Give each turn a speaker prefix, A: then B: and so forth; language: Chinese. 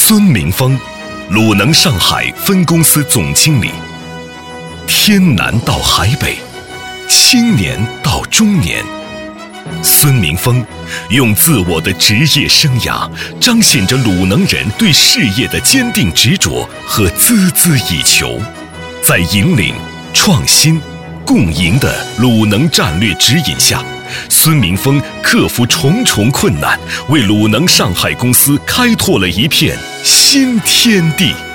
A: 孙明峰，鲁能上海分公司总经理。天南到海北，青年到中年，孙明峰用自我的职业生涯彰显着鲁能人对事业的坚定执着和孜孜以求。在引领、创新、共赢的鲁能战略指引下，孙明峰克服重重困难，为鲁能上海公司开拓了一片新天地。